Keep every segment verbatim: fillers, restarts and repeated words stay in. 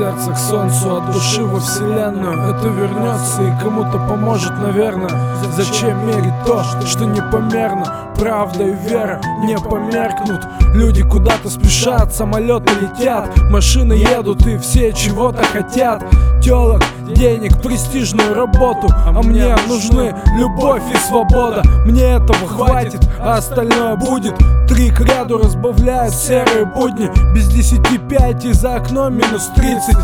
сердца к солнцу, от души во вселенную. Это вернется и кому-то поможет, наверное. Зачем мерить то, что непомерно? Правда и вера не померкнут. Люди куда-то спешат, самолеты летят, машины едут и все чего-то хотят. Телок, денег, престижную работу. А мне нужны любовь и свобода. Мне этого хватит, а остальное будет. Три к ряду разбавляют серые будни. Без десяти пять и за окном минус тридцать.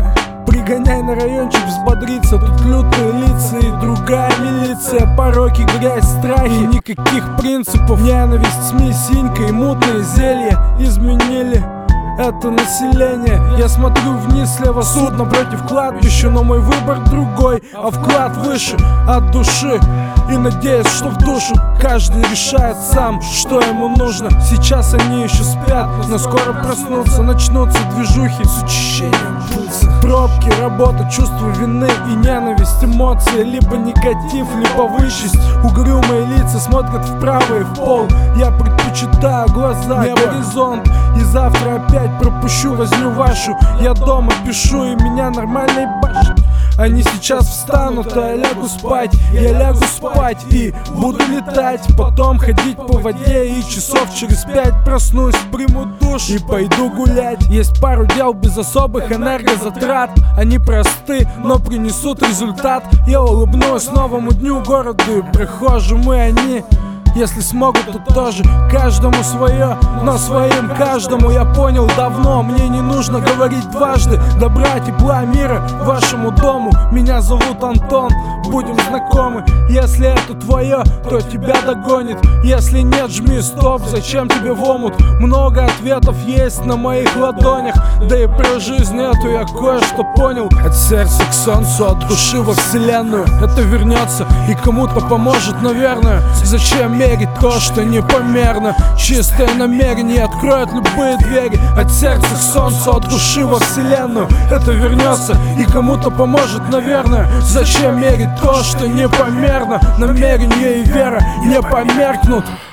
Пригоняй на райончик взбодриться. Тут лютые лица и другая милиция. Пороки, грязь, страхи, никаких принципов. Ненависть, СМИ, синька и мутные зелья изменили это население. Я смотрю вниз, слева суд напротив кладбища. Но мой выбор другой, а вклад выше от души. И надеюсь, что в душу каждый решает сам, что ему нужно. Сейчас они еще спят, но скоро проснутся. Начнутся движухи с учащением пульса. Пробки, работа, чувство вины и ненависть. Эмоции, либо негатив, либо высшесть. Угрюмые лица смотрят вправо и в пол. Я предпочитаю глаза, не горизонт. И завтра опять пропущу возню вашу. Я дома пишу и меня нормально ебашит. Они сейчас встанут, а я лягу спать. Я лягу спать и буду летать. Потом ходить по воде и часов через пять проснусь, приму душ и пойду гулять. Есть пару дел без особых энергозатрат. Они просты, но принесут результат. Я улыбнусь новому дню, городу и прохожим. И они, если смогут, то тоже. Каждому свое, но своим каждому. Я понял давно, мне не нужно говорить дважды. Добра, тепла, мира вашему дому. Меня зовут Антон, будем знакомы. Если это твое, то тебя догонит. Если нет, жми стоп, зачем тебе в омут? Много ответов есть на моих ладонях. Да и про жизнь эту я кое-что понял. От сердца к солнцу, от души во вселенную. Это вернется и кому-то поможет, наверное. Зачем мерить то, что непомерно? Чистое намерение откроет любые двери. От сердца к солнцу, от души во вселенную. Это вернется и кому-то поможет, наверное. Зачем мерить то, что непомерно? Намерение и вера не померкнут.